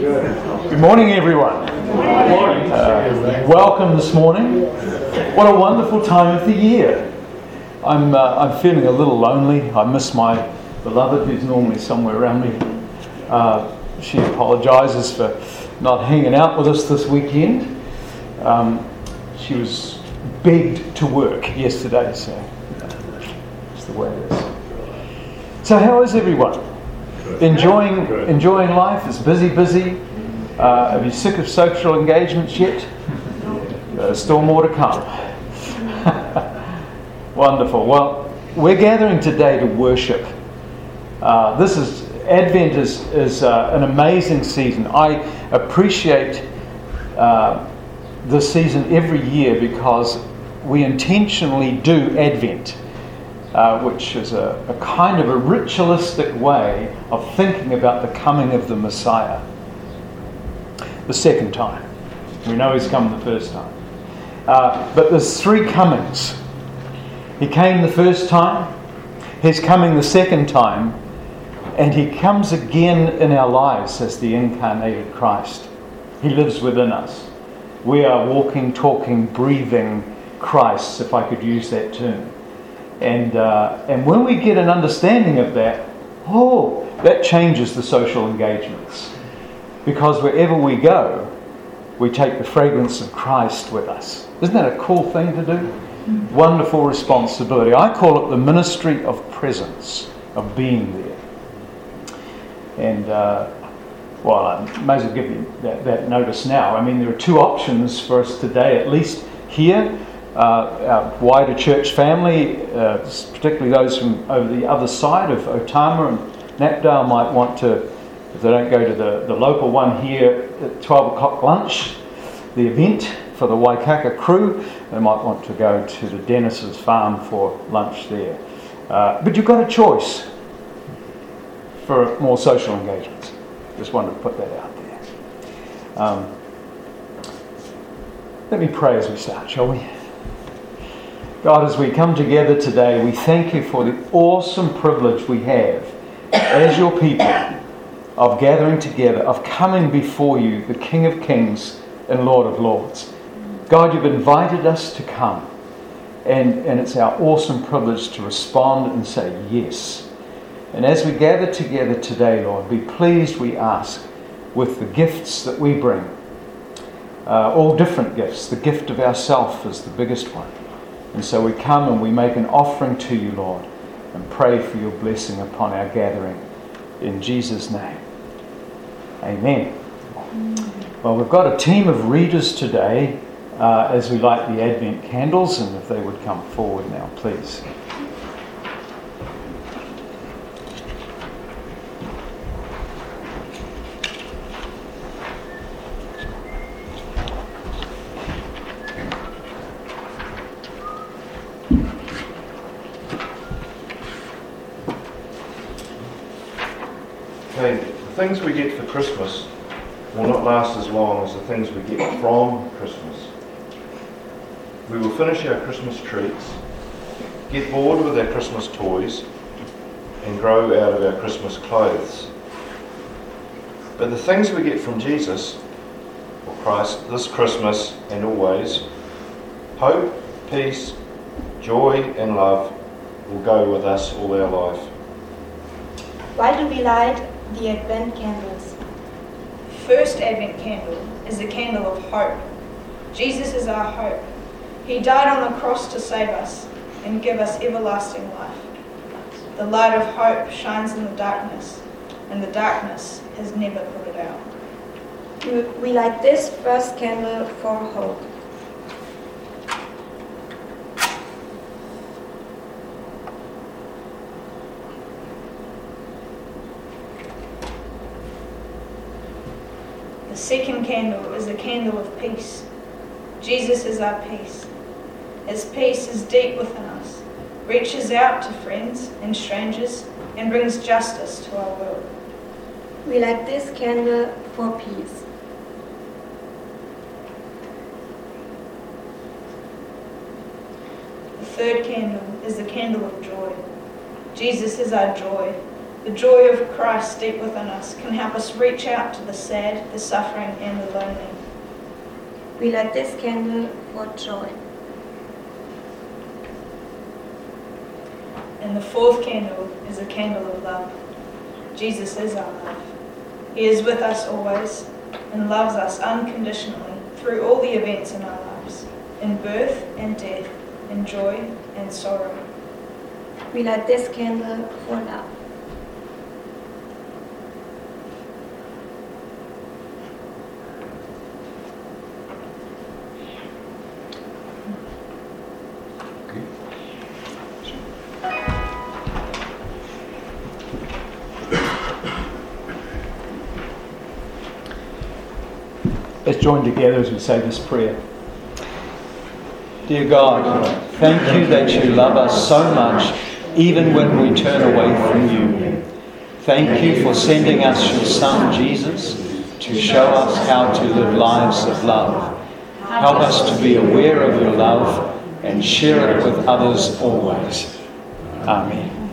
Good morning, everyone. Welcome this morning. What a wonderful time of the year. I'm feeling a little lonely. I miss my beloved, who's normally somewhere around me. She apologises for not hanging out with us this weekend. She was begged to work yesterday, so that's the way it is. So how is everyone? Enjoying life? It's busy. Are you sick of social engagements yet? Still more to come. Wonderful. Well, we're gathering today to worship. Advent is an amazing season. I appreciate this season every year because we intentionally do Advent. Which is a kind of a ritualistic way of thinking about the coming of the Messiah. The second time. We know he's come the first time. But there's three comings. He came the first time, he's coming the second time, and he comes again in our lives as the incarnated Christ. He lives within us. We are walking, talking, breathing Christ, if I could use that term. And when we get an understanding of that, that changes the social engagements. Because wherever we go, we take the fragrance of Christ with us. Isn't that a cool thing to do? Wonderful responsibility. I call it the ministry of presence, of being there. And, I may as well give you that notice now. I mean, there are two options for us today, at least here. Our wider church family, particularly those from over the other side of Otama and Knapdale, might want to, if they don't go to the local one here at 12 o'clock lunch, the event for the Waikaka crew, they might want to go to the Dennis's farm for lunch there. But you've got a choice for more social engagements. Just wanted to put that out there. Let me pray as we start, shall we? God, as we come together today, we thank you for the awesome privilege we have as your people of gathering together, of coming before you, the King of Kings and Lord of Lords. God, you've invited us to come, and it's our awesome privilege to respond and say yes. And as we gather together today, Lord, be pleased, we ask, with the gifts that we bring. All different gifts. The gift of ourself is the biggest one. And so we come and we make an offering to you, Lord, and pray for your blessing upon our gathering. In Jesus' name. Amen. Well, we've got a team of readers today as we light the Advent candles, and if they would come forward now, please. The things we get for Christmas will not last as long as the things we get from Christmas. We will finish our Christmas treats, get bored with our Christmas toys, and grow out of our Christmas clothes. But the things we get from Jesus, or Christ, this Christmas and always, hope, peace, joy and love will go with us all our life. Why do we light the Advent candles? First Advent candle is the candle of hope. Jesus is our hope. He died on the cross to save us and give us everlasting life. The light of hope shines in the darkness, and the darkness has never put it out. We light this first candle for hope. The second candle is the candle of peace. Jesus is our peace. His peace is deep within us, reaches out to friends and strangers, and brings justice to our world. We light this candle for peace. The third candle is the candle of joy. Jesus is our joy. The joy of Christ deep within us can help us reach out to the sad, the suffering, and the lonely. We light this candle for joy. And the fourth candle is a candle of love. Jesus is our love. He is with us always and loves us unconditionally through all the events in our lives, in birth and death, in joy and sorrow. We light this candle for love. Let's join together as we say this prayer. Dear God, thank you that you love us so much even when we turn away from you. Thank you for sending us your Son, Jesus, to show us how to live lives of love. Help us to be aware of your love and share it with others always. Amen.